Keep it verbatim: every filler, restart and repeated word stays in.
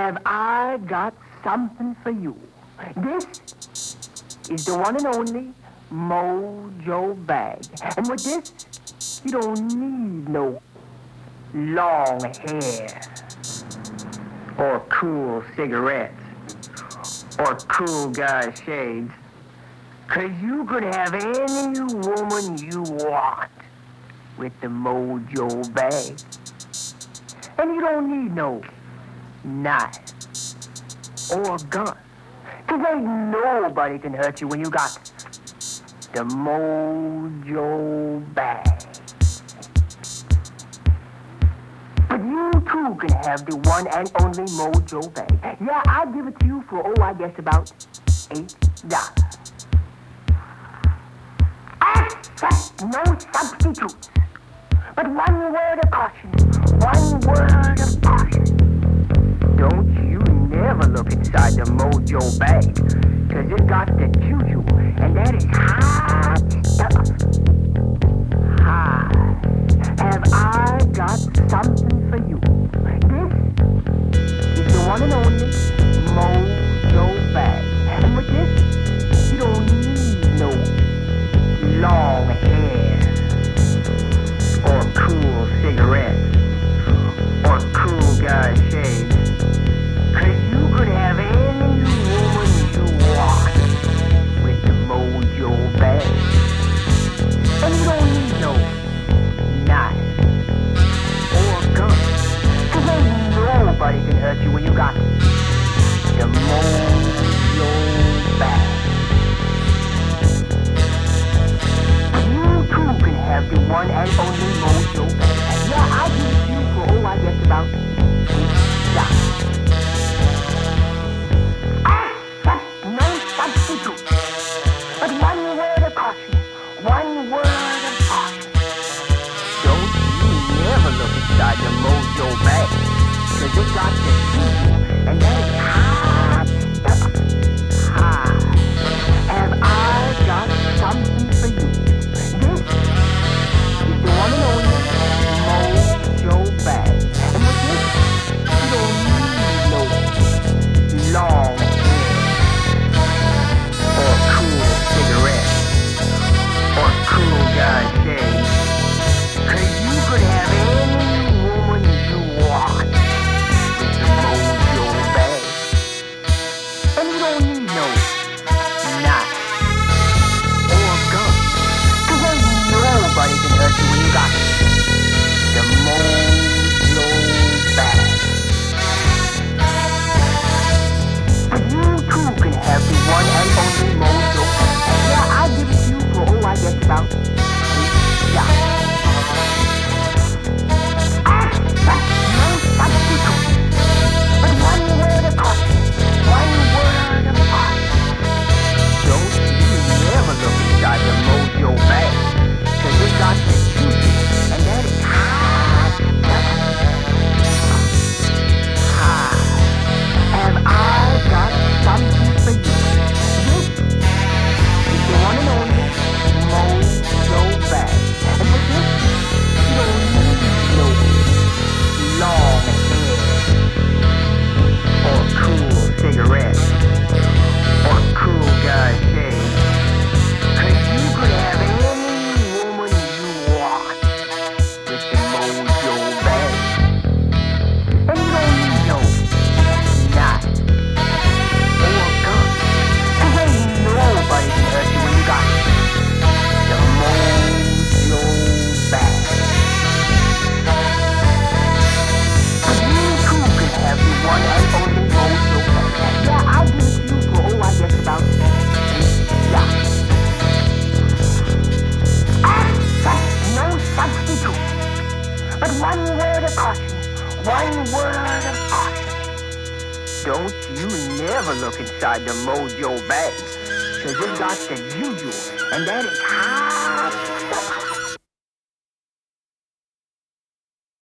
have I got something for you. This is the one and only Mojo Bag. And with this, you don't need no long hair or cool cigarettes or cool guy shades. Cause you could have any woman you want with the Mojo Bag. And you don't need no knife or gun. Cause ain't nobody can hurt you when you got the Mojo Bag. But you too can have the one and only Mojo Bag. Yeah, I'll give it to you for, oh, I guess about eight dollars. Accept no substitutes. But one word of caution, one word of caution. Don't you never look inside the Mojo Bag, cause it got the juju, and that is hot stuff. Hi, have I got something for you? This is the one and only Mojo Bag. And with this, you don't need no long hair or cool cigarettes or cool guy shades. Cause you could have any woman you want with the Mojo Bag. And you don't need no knife or gun. Cause ain't nobody can hurt you when you got the Mojo Bag. Have the one and only Mojo Bag. Yeah, I'll give it to you for, oh, I guess about eight dollars. Accept no substitute. But one word of caution, one word of caution. Don't you never look inside the Mojo Bag, cause it got the juju, and that is hot stuff. Hi, have I got something for you? One and only Mojo Bag. And with this, you don't need no long hair or cool cigarettes or cool guy shades. Cause you could have any woman you want with the Mojo Bag. And you don't need no knife or gun. Cause ain't nobody can hurt you when you got the Mojo Bag. But you too can have the one and only Mojo Bag. Yeah, I'll give it to you for, oh, I guess about eight dollars. Accept no substitute. But one word of caution, one word of caution. Don't you never look inside the Mojo Bag, cause it got the juju, and that is hot stuff. Hi, have I got something for you? This is the one and only Mojo Bag. And with this, you don't need no long hair or cool cigarettes or cool guy shades. Cause you could have any woman you want with the Mojo Bag. And you don't need no knife or gun. Cause ain't nobody can hurt you when you got the Mojo Bag. But you too can have the one and only Mojo Bag. Yeah, I'll give it to you for, oh, I guess about eight dollars. Accept no substitute. But one word of caution, one word of caution. Don't you never look inside the Mojo Bag, cause it got the juju, and that is hot stuff.